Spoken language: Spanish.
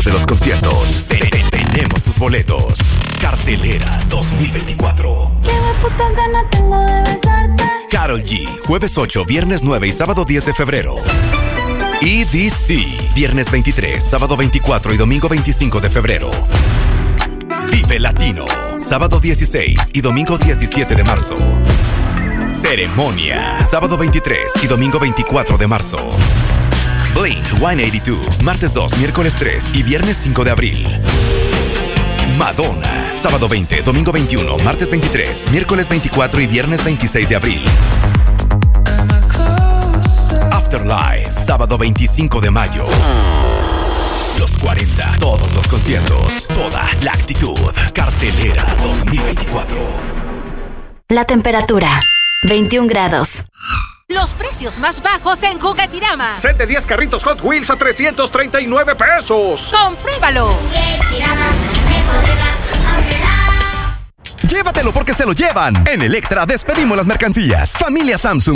de los conciertos. Tenemos tus boletos. Cartelera 2024. Qué putas ganas tengo de besarte. Karol G, jueves 8, viernes 9 y sábado 10 de febrero. EDC, viernes 23, sábado 24 y domingo 25 de febrero. Vive Latino, sábado 16 y domingo 17 de marzo. Ceremonia, sábado 23 y domingo 24 de marzo. Blink-182, martes 2, miércoles 3 y viernes 5 de abril. Madonna, sábado 20, domingo 21, martes 23, miércoles 24 y viernes 26 de abril. Afterlife, sábado 25 de mayo. Los 40, todos los conciertos, toda la actitud. Cartelera 2024. La temperatura, 21 grados. Los precios más bajos en Juguetirama. Set de 10 carritos Hot Wheels a 339 pesos. ¡Compruébalo! Juguetirama, mejor de la variedad. Llévatelo porque se lo llevan. En Electra despedimos las mercancías. Familia Samsung